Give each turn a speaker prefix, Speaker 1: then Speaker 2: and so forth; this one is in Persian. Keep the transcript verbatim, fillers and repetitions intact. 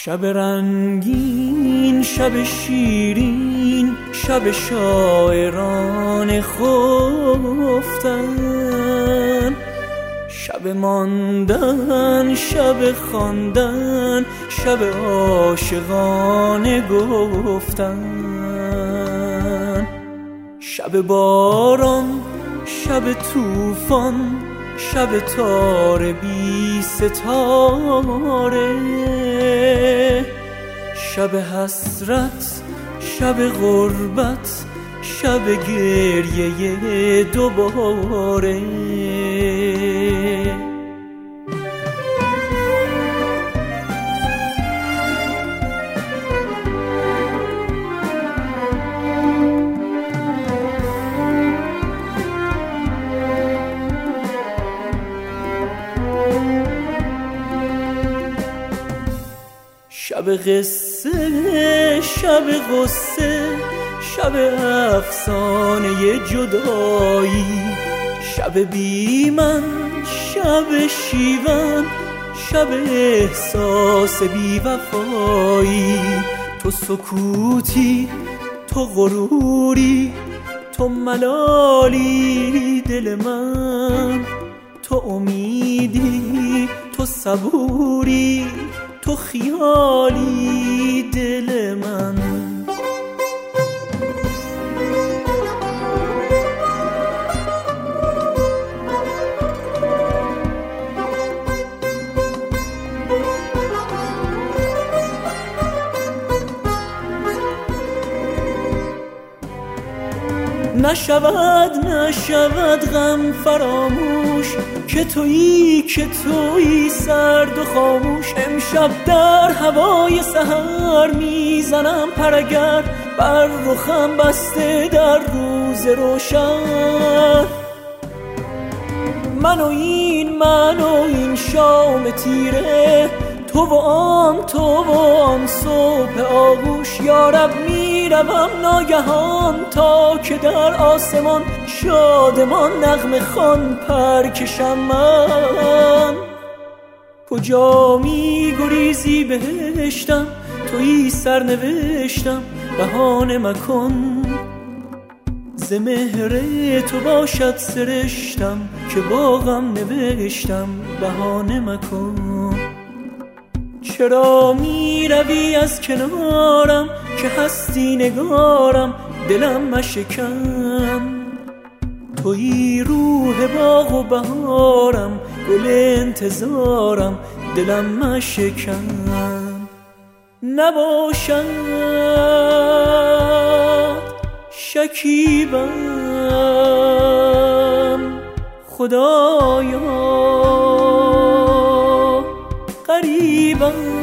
Speaker 1: شب رنگین، شب شیرین، شب شاعران خفتن، شب ماندن، شب خواندن، شب عاشقانه گفتن، شب باران، شب طوفان، شب تار بی ستاره، شب حسرت، شب غربت، شب گریه دوباره. شب قصه، شب غصه، شب افسانه جدایی، شب بی من، شب شیون، شب احساس بی وفایی. تو سکوتی، تو غروری، تو ملالی دل من، تو امیدی، تو صبوری، تو خیالی دل من. نشود نشود غم فراموش، که تویی که تویی سرد و خاموش. امشب در هوای سحر میزنم پرگر، بر رخم بسته در روز روشن. من و این من و این شام تیره، تو و آن تو و آن صبح آغوش. یارب میروم ناگهان تا که در آسمان شادمان نغمه خوان پر کشم من. کجا می گریزی بهشتم، تویی سرنوشتم، بهانه مکن. ز مهر تو باشد سرشتم، که با غم نوشتم، بهانه مکن. چرا می روی از کنارم که هستی نگارم، دلم مشکن. تویی روح باغ و بهارم، گل انتظارم، دلم مشکن. نباشد شکیبم خدایا، غریبم